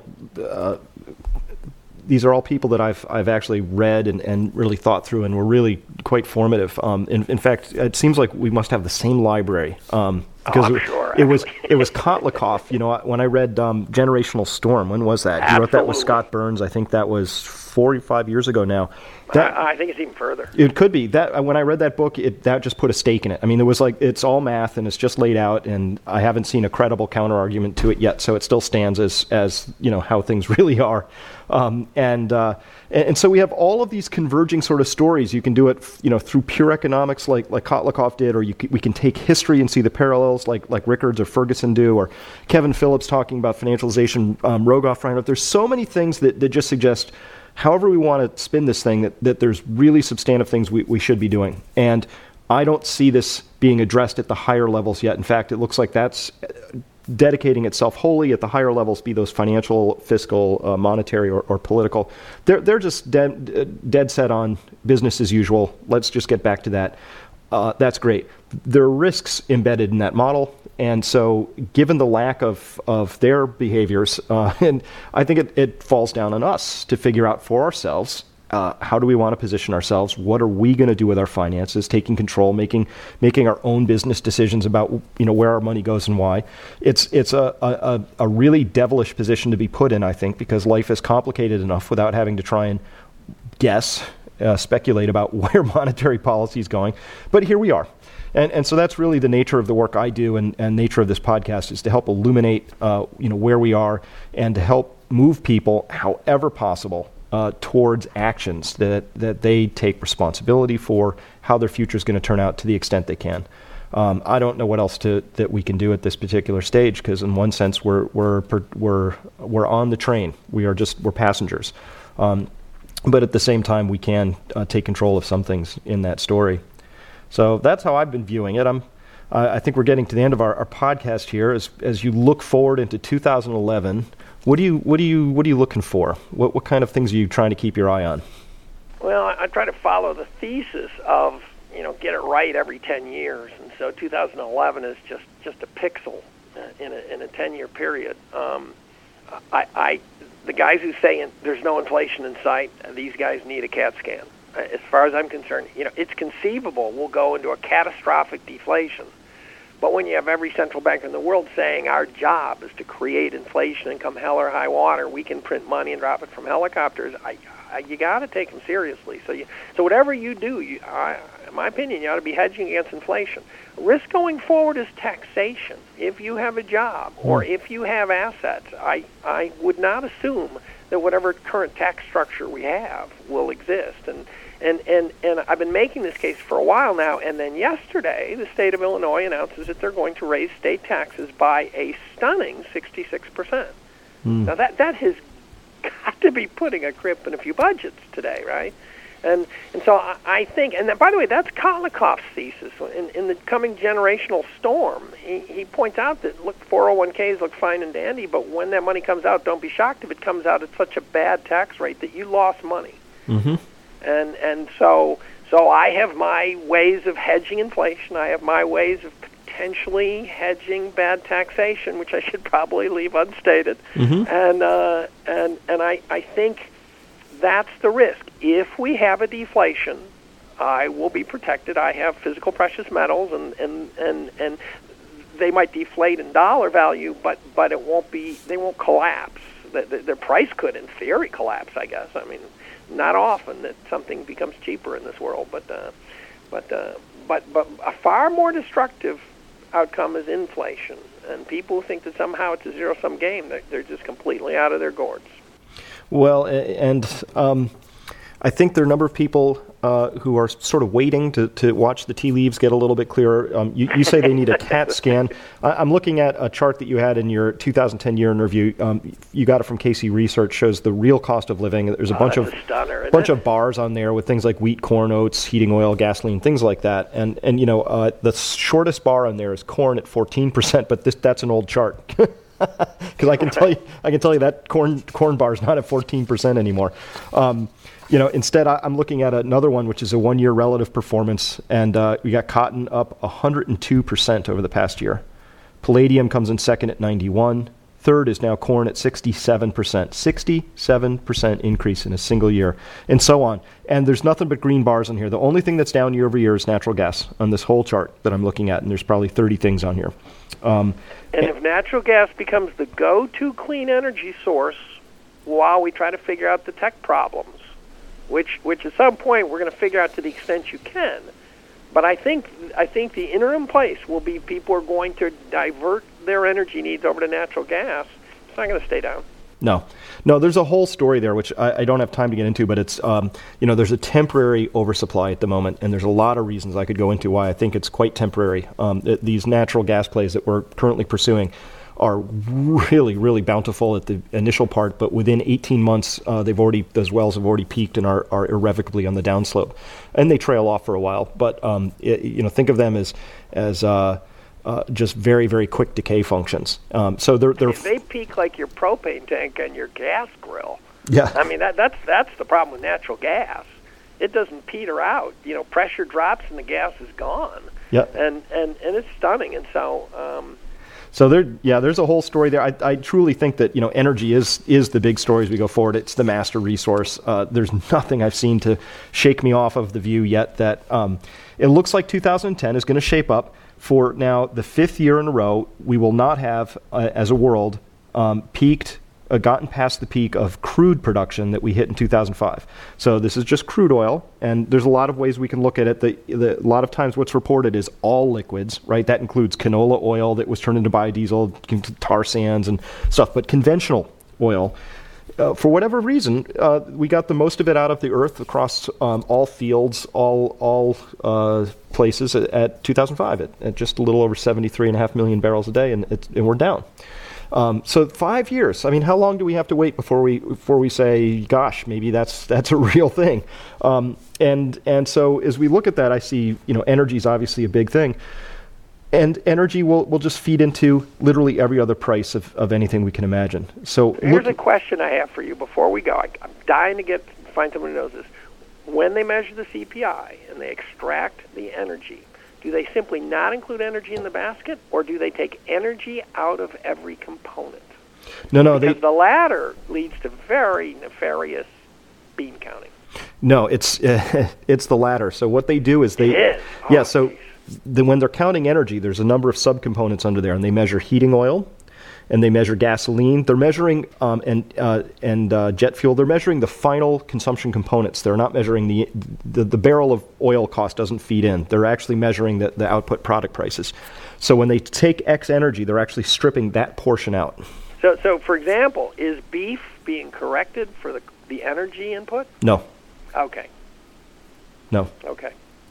these are all people that I've actually read and really thought through, and were really quite formative. In fact, it seems like we must have the same library. Because it was Kotlikoff. When I read Generational Storm, when was that? Absolutely. You wrote that with Scott Burns. I think that was 45 years ago now. I think it's even further. It could be. That when I read that book, that just put a stake in it. I mean, it was like it's all math and it's just laid out, and I haven't seen a credible counter argument to it yet. So it still stands as how things really are. And so we have all of these converging sort of stories. You can do it, through pure economics, like Kotlikoff did, or we can take history and see the parallels, like Rickards or Ferguson do, or Kevin Phillips talking about financialization, Rogoff, Reinhardt. There's so many things that just suggest, however we want to spin this thing, that there's really substantive things we should be doing. And I don't see this being addressed at the higher levels yet. In fact, it looks like that's dedicating itself wholly at the higher levels, be those financial, fiscal, monetary, or political. They're just dead set on business as usual. Let's just get back to that. That's great. There are risks embedded in that model, and so given the lack of their behaviors, and I think it falls down on us to figure out for ourselves, how do we want to position ourselves? What are we going to do with our finances? Taking control, making our own business decisions about where our money goes and why. It's a really devilish position to be put in, I think, because life is complicated enough without having to try and guess, speculate about where monetary policy is going. But here we are. And so that's really the nature of the work I do, and nature of this podcast is to help illuminate where we are, and to help move people, however possible, towards actions that they take responsibility for, how their future is going to turn out to the extent they can. I don't know what else that we can do at this particular stage, because in one sense we're on the train. We're passengers, but at the same time we can take control of some things in that story. So that's how I've been viewing it. I think we're getting to the end of our podcast here. As you look forward into 2011. What are you looking for? What kind of things are you trying to keep your eye on? Well, I try to follow the thesis of get it right every 10 years, and so 2011 is just a pixel in a 10-year period. The guys who say there's no inflation in sight, these guys need a CAT scan. As far as I'm concerned, it's conceivable we'll go into a catastrophic deflation. But when you have every central banker in the world saying our job is to create inflation and come hell or high water, we can print money and drop it from helicopters, you got to take them seriously. So whatever you do, in my opinion, you ought to be hedging against inflation. Risk going forward is taxation. If you have a job or if you have assets, I would not assume that whatever current tax structure we have will exist. And I've been making this case for a while now, and then yesterday the state of Illinois announces that they're going to raise state taxes by a stunning 66%. Now that has got to be putting a crimp in a few budgets today, right? And so I think, and by the way, that's Kotlikov's thesis in the coming generational storm. He points out that, look, 401ks look fine and dandy, but when that money comes out, don't be shocked if it comes out at such a bad tax rate that you lost money. Mm-hmm. And so I have my ways of hedging inflation. I have my ways of potentially hedging bad taxation, which I should probably leave unstated. Mm-hmm. And I think that's the risk. If we have a deflation, I will be protected. I have physical precious metals, and they might deflate in dollar value, but they won't collapse. Their price could, in theory, collapse, I guess. I mean, not often that something becomes cheaper in this world, but a far more destructive outcome is inflation. And people who think that somehow it's a zero-sum game, they're just completely out of their gourds. Well, and I think there are a number of people who are sort of waiting to watch the tea leaves get a little bit clearer. You say they need a CAT scan. I'm looking at a chart that you had in your 2010 year in review. You got it from KC Research, shows the real cost of living. There's a bunch of bars on there with things like wheat, corn, oats, heating oil, gasoline, things like that. And the shortest bar on there is corn at 14%, but that's an old chart. Because I can tell you that corn bar is not at 14% anymore. Instead, I'm looking at another one, which is a 1 year relative performance, and we got cotton up 102% over the past year. Palladium comes in second at 91. Third is now corn at 67%. 67% increase in a single year, and so on. And there's nothing but green bars on here. The only thing that's down year over year is natural gas on this whole chart that I'm looking at, and there's probably 30 things on here. And if natural gas becomes the go-to clean energy source while we try to figure out the tech problems, which at some point we're going to figure out to the extent you can, but I think the interim place will be people are going to divert their energy needs over to natural gas. It's not going to stay down. No, there's a whole story there, which I don't have time to get into, but it's, there's a temporary oversupply at the moment, and there's a lot of reasons I could go into why I think it's quite temporary. These natural gas plays that we're currently pursuing are really, really bountiful at the initial part, but within 18 months, those wells have already peaked and are irrevocably on the downslope, and they trail off for a while. But think of them as just very, very quick decay functions. So they peak like your propane tank and your gas grill. Yeah, I mean that's the problem with natural gas. It doesn't peter out. Pressure drops and the gas is gone. Yeah, and it's stunning. And so. So there's a whole story there. I truly think that energy is the big story as we go forward. It's the master resource. There's nothing I've seen to shake me off of the view yet that it looks like 2010 is going to shape up for now the fifth year in a row. We will not have, as a world, gotten past the peak of crude production that we hit in 2005. So this is just crude oil, and there's a lot of ways we can look at it. A lot of times what's reported is all liquids, right? That includes canola oil that was turned into biodiesel, tar sands and stuff. But conventional oil, for whatever reason, we got the most of it out of the earth across all fields, all places at 2005 at just a little over 73.5 million barrels a day, and we're down. So 5 years. I mean, how long do we have to wait before we say, gosh, maybe that's a real thing? And so as we look at that, I see energy is obviously a big thing, and energy will just feed into literally every other price of anything we can imagine. So here's a question I have for you before we go. I'm dying to find someone who knows this. When they measure the CPI and they extract the energy, do they simply not include energy in the basket, or do they take energy out of every component? No. Because the latter leads to very nefarious bean counting. No, it's the latter. So what they do is when they're counting energy, there's a number of subcomponents under there, and they measure heating oil, and they measure gasoline. They're measuring and jet fuel. They're measuring the final consumption components. They're not measuring the barrel of oil cost doesn't feed in. They're actually measuring the output product prices. So when they take X energy, they're actually stripping that portion out. So for example, is beef being corrected for the energy input? No. Okay. No. Okay.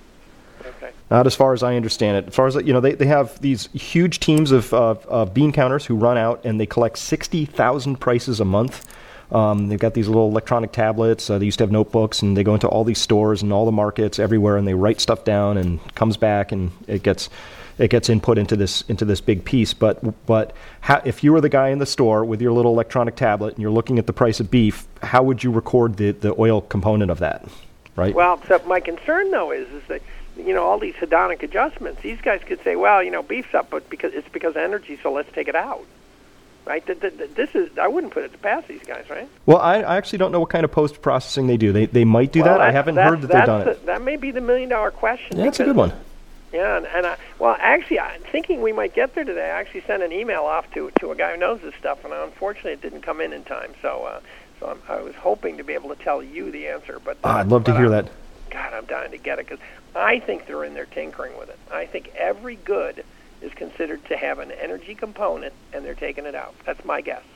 Not as far as I understand it. As far as they have these huge teams of bean counters who run out and they collect 60,000 prices a month They've got these little electronic tablets. They used to have notebooks, and they go into all these stores and all the markets everywhere, and they write stuff down, and comes back, and it gets input into this big piece. But if you were the guy in the store with your little electronic tablet and you're looking at the price of beef, how would you record the oil component of that? Right. Well, so my concern though is that all these hedonic adjustments. These guys could say, well, beef's up, but because of energy, so let's take it out. Right? I wouldn't put it to pass these guys, right? Well, I actually don't know what kind of post-processing they do. They might do that. I haven't heard that they've done it. That may be the million-dollar question. Yeah, that's a good one. Yeah, actually, I'm thinking we might get there today. I actually sent an email off to a guy who knows this stuff, and unfortunately it didn't come in time. So I was hoping to be able to tell you the answer. But I'd love to hear that. God, I'm dying to get it, because I think they're in there tinkering with it. I think every good is considered to have an energy component, and they're taking it out. That's my guess.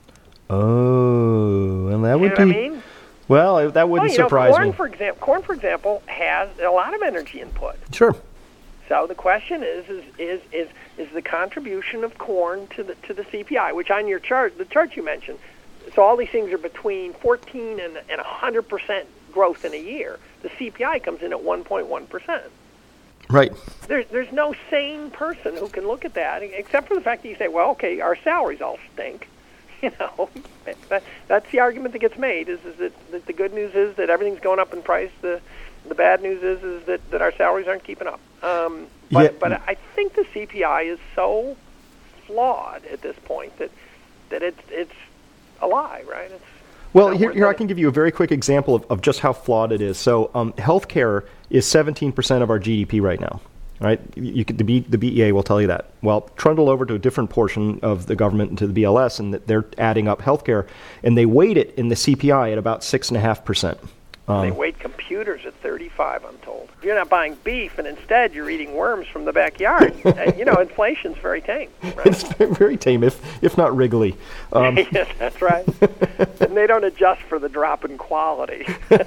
Oh, and that would be. What I mean? Well, that wouldn't surprise me. Corn, for example, has a lot of energy input. Sure. So the question is the contribution of corn to the CPI, which on your chart, the chart you mentioned, so all these things are between 14 and 100% growth in a year. The CPI comes in at 1.1%. Right. There's no sane person who can look at that, except for the fact that you say, well, okay, our salaries all stink. That's the argument that gets made, is that the good news is that everything's going up in price. The bad news is that our salaries aren't keeping up. But I think the CPI is so flawed at this point that it's a lie, right? Well, here I can give you a very quick example of just how flawed it is. So healthcare is 17% of our GDP right now, right? The BEA will tell you that. Well, trundle over to a different portion of the government, into the BLS, and they're adding up healthcare, and they weight it in the CPI at about 6.5%. They weight computers at 35, I'm told. If you're not buying beef and instead you're eating worms from the backyard, inflation's very tame. Right? It's very tame, if not wriggly. Yes, that's right. And they don't adjust for the drop in quality.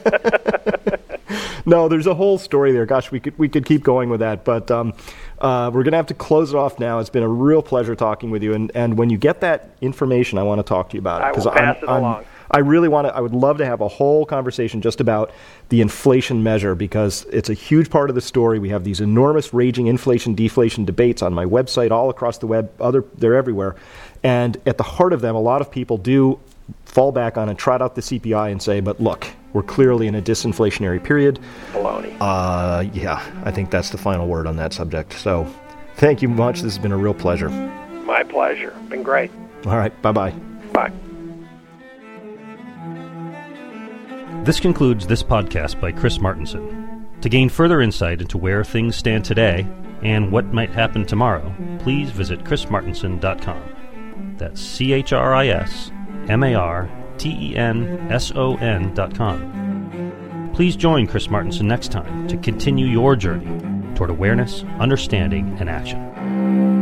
No, there's a whole story there. Gosh, we could keep going with that, but we're going to have to close it off now. It's been a real pleasure talking with you, and when you get that information, I want to talk to you about it. I will pass it along. I would love to have a whole conversation just about the inflation measure, because it's a huge part of the story. We have these enormous raging inflation-deflation debates on my website, all across the web. They're everywhere. And at the heart of them, a lot of people do fall back on and trot out the CPI and say, but look, we're clearly in a disinflationary period. Baloney. Yeah, I think that's the final word on that subject. So thank you much. This has been a real pleasure. My pleasure. Been great. All right. Bye-bye. Bye. This concludes this podcast by Chris Martenson. To gain further insight into where things stand today and what might happen tomorrow, please visit chrismartenson.com. That's ChrisMartenson.com. Please join Chris Martenson next time to continue your journey toward awareness, understanding, and action.